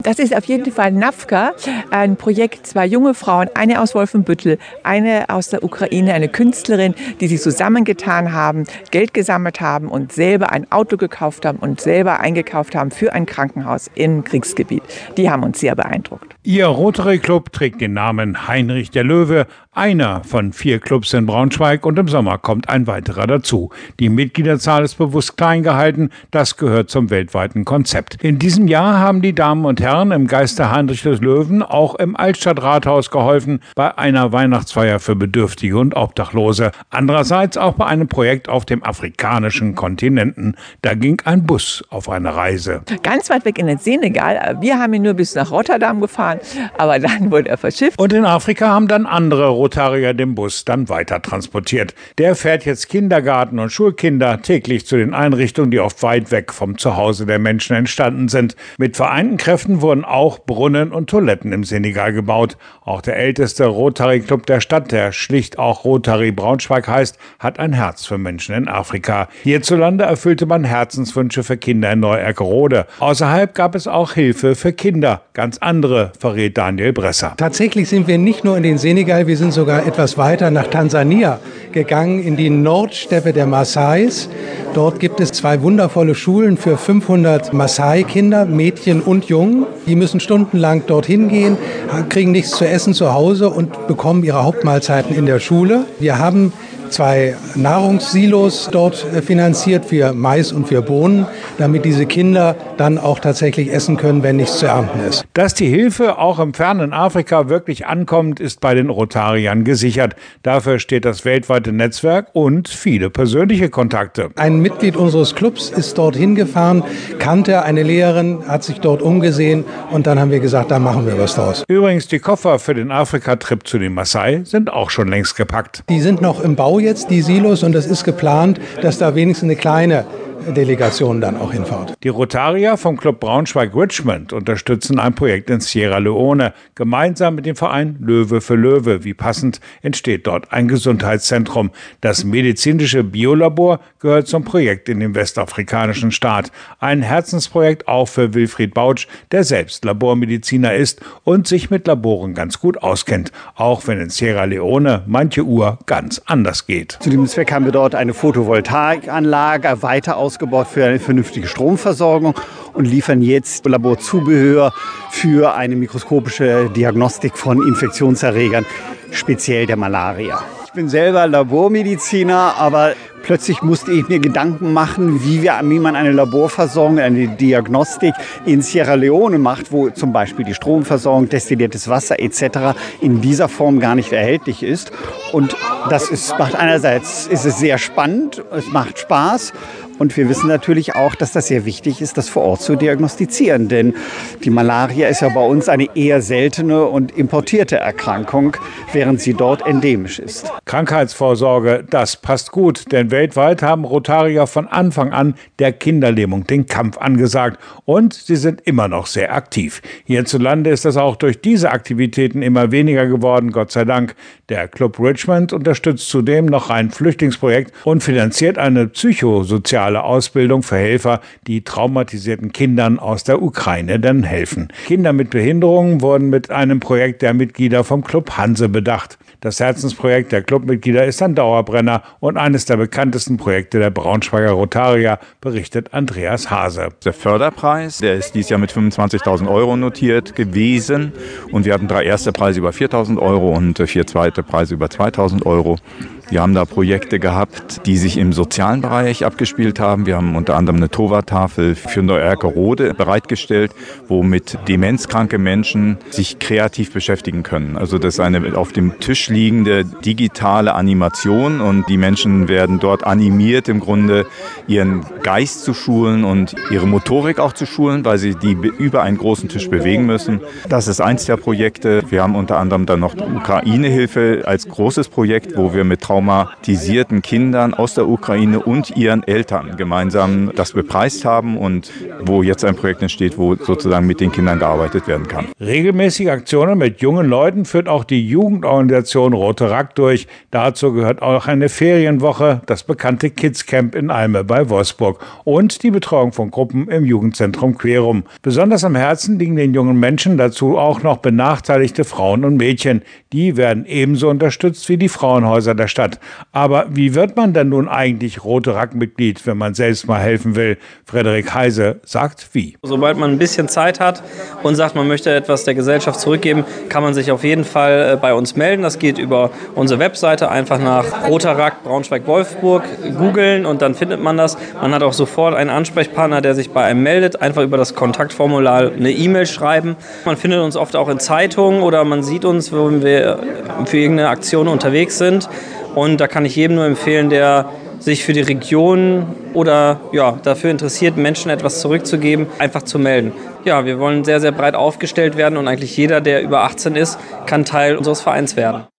Das ist auf jeden Fall NAFKA, ein Projekt, 2 junge Frauen, eine aus Wolfenbüttel, eine aus der Ukraine, eine Künstlerin, die sich zusammengetan haben, Geld gesammelt haben und selber ein Auto gekauft haben und selber eingekauft haben für ein Krankenhaus im Kriegsgebiet. Die haben uns sehr beeindruckt. Ihr Rotary Club trägt den Namen Heinrich der Löwe, einer von 4 Clubs in Braunschweig, und im Sommer kommt ein weiterer dazu. Die Mitgliederzahl ist bewusst klein gehalten, das gehört zum weltweiten Konzept. In diesem Jahr haben die Damen und Herren im Geiste Heinrich des Löwen auch im Altstadtrathaus geholfen bei einer Weihnachtsfeier für Bedürftige und Obdachlose. Andererseits auch bei einem Projekt auf dem afrikanischen Kontinenten. Da ging ein Bus auf eine Reise. Ganz weit weg in den Senegal. Wir haben ihn nur bis nach Rotterdam gefahren, aber dann wurde er verschifft. Und in Afrika haben dann andere Rotarier den Bus dann weiter transportiert. Der fährt jetzt Kindergarten und Schulkinder täglich zu den Einrichtungen, die oft weit weg vom Zuhause der Menschen entstanden sind. Mit vereinten Kräften wurden auch Brunnen und Toiletten im Senegal gebaut. Auch der älteste Rotary-Club der Stadt, der schlicht auch Rotary Braunschweig heißt, hat ein Herz für Menschen in Afrika. Hierzulande erfüllte man Herzenswünsche für Kinder in Neu-Erkerode. Außerhalb gab es auch Hilfe für Kinder. Ganz andere, verrät Daniel Bresser. Tatsächlich sind wir nicht nur in den Senegal, wir sind sogar etwas weiter nach Tansania gegangen, in die Nordsteppe der Maasais. Dort gibt es 2 wundervolle Schulen für 500 Maasai-Kinder, Mädchen und Jungen. Die müssen stundenlang dorthin gehen, kriegen nichts zu essen zu Hause und bekommen ihre Hauptmahlzeiten in der Schule. Wir haben 2 Nahrungssilos dort finanziert für Mais und für Bohnen, damit diese Kinder dann auch tatsächlich essen können, wenn nichts zu ernten ist. Dass die Hilfe auch im fernen Afrika wirklich ankommt, ist bei den Rotariern gesichert. Dafür steht das weltweite Netzwerk und viele persönliche Kontakte. Ein Mitglied unseres Clubs ist dorthin gefahren, kannte eine Lehrerin, hat sich dort umgesehen und dann haben wir gesagt, da machen wir was draus. Übrigens, die Koffer für den Afrika-Trip zu den Maasai sind auch schon längst gepackt. Die sind noch im Bau jetzt, die Silos, und es ist geplant, dass da wenigstens eine kleine Delegation dann auch hinfahrt. Die Rotarier vom Club Braunschweig-Richmond unterstützen ein Projekt in Sierra Leone. Gemeinsam mit dem Verein Löwe für Löwe. Wie passend entsteht dort ein Gesundheitszentrum. Das medizinische Biolabor gehört zum Projekt in dem westafrikanischen Staat. Ein Herzensprojekt auch für Wilfried Bautsch, der selbst Labormediziner ist und sich mit Laboren ganz gut auskennt. Auch wenn in Sierra Leone manche Uhr ganz anders geht. Zu dem Zweck haben wir dort eine Photovoltaikanlage weiter ausgebaut für eine vernünftige Stromversorgung und liefern jetzt Laborzubehör für eine mikroskopische Diagnostik von Infektionserregern, speziell der Malaria. Ich bin selber Labormediziner, aber plötzlich musste ich mir Gedanken machen, wie man eine Laborversorgung, eine Diagnostik in Sierra Leone macht, wo zum Beispiel die Stromversorgung, destilliertes Wasser etc. in dieser Form gar nicht erhältlich ist. Und macht einerseits ist es sehr spannend, es macht Spaß. Und wir wissen natürlich auch, dass das sehr wichtig ist, das vor Ort zu diagnostizieren. Denn die Malaria ist ja bei uns eine eher seltene und importierte Erkrankung, während sie dort endemisch ist. Krankheitsvorsorge, das passt gut, denn weltweit haben Rotarier von Anfang an der Kinderlähmung den Kampf angesagt. Und sie sind immer noch sehr aktiv. Hierzulande ist das auch durch diese Aktivitäten immer weniger geworden, Gott sei Dank. Der Club Richmond unterstützt zudem noch ein Flüchtlingsprojekt und finanziert eine psychosoziale Ausbildung für Helfer, die traumatisierten Kindern aus der Ukraine dann helfen. Kinder mit Behinderungen wurden mit einem Projekt der Mitglieder vom Club Hanse bedacht. Das Herzensprojekt der Clubmitglieder ist ein Dauerbrenner und eines der bekanntesten Projekte der Braunschweiger Rotarier, berichtet Andreas Hase. Der Förderpreis, der ist dieses Jahr mit 25.000 € notiert gewesen und wir hatten 3 erste Preise über 4.000 € und 4 zweite Preise über 2.000 €. Wir haben da Projekte gehabt, die sich im sozialen Bereich abgespielt haben. Wir haben unter anderem eine Tova-Tafel für Neu-Erkerode bereitgestellt, womit demenzkranke Menschen sich kreativ beschäftigen können. Also das ist eine auf dem Tisch liegende digitale Animation und die Menschen werden dort animiert, im Grunde ihren Geist zu schulen und ihre Motorik auch zu schulen, weil sie die über einen großen Tisch bewegen müssen. Das ist eins der Projekte. Wir haben unter anderem dann noch die Ukraine-Hilfe als großes Projekt, wo wir mit traumatisierten Kindern aus der Ukraine und ihren Eltern gemeinsam das bepreist haben und wo jetzt ein Projekt entsteht, wo sozusagen mit den Kindern gearbeitet werden kann. Regelmäßige Aktionen mit jungen Leuten führt auch die Jugendorganisation Rote Rack durch. Dazu gehört auch eine Ferienwoche, das bekannte Kids Camp in Alme bei Wolfsburg und die Betreuung von Gruppen im Jugendzentrum Querum. Besonders am Herzen liegen den jungen Menschen dazu auch noch benachteiligte Frauen und Mädchen. Die werden ebenso unterstützt wie die Frauenhäuser der Stadt. Aber wie wird man denn nun eigentlich Rote Rack-Mitglied, wenn man selbst mal helfen will? Frederik Heise sagt wie. Sobald man ein bisschen Zeit hat und sagt, man möchte etwas der Gesellschaft zurückgeben, kann man sich auf jeden Fall bei uns melden. Das geht über unsere Webseite, einfach nach Roter Rack Braunschweig-Wolfsburg googeln und dann findet man das. Man hat auch sofort einen Ansprechpartner, der sich bei einem meldet, einfach über das Kontaktformular eine E-Mail schreiben. Man findet uns oft auch in Zeitungen oder man sieht uns, wenn wir für irgendeine Aktion unterwegs sind. Und da kann ich jedem nur empfehlen, der sich für die Region oder dafür interessiert, Menschen etwas zurückzugeben, einfach zu melden. Ja, wir wollen sehr, sehr breit aufgestellt werden und eigentlich jeder, der über 18 ist, kann Teil unseres Vereins werden.